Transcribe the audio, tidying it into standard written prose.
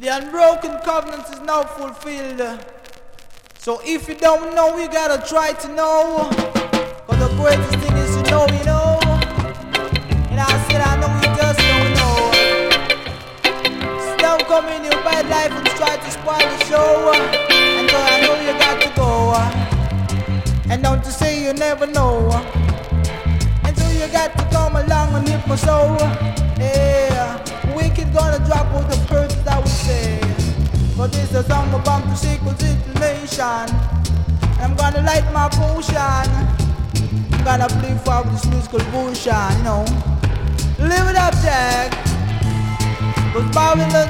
The unbroken covenant is now fulfilled. So if you don't know, you gotta try to know. Cause the greatest thing is to know, you know. And I said I know you just don't know. So don't come in your bad life and try to spoil the show. And so I know you got to go. And don't you say you never know. And so you got to come along and lift my soul. Yeah, wicked gonna drop all the curses that we say. But this is a song about the sequel situation. I'm gonna light my potion. I'm gonna play for this musical potion, you know. Live it up, Jack. Cause Babylon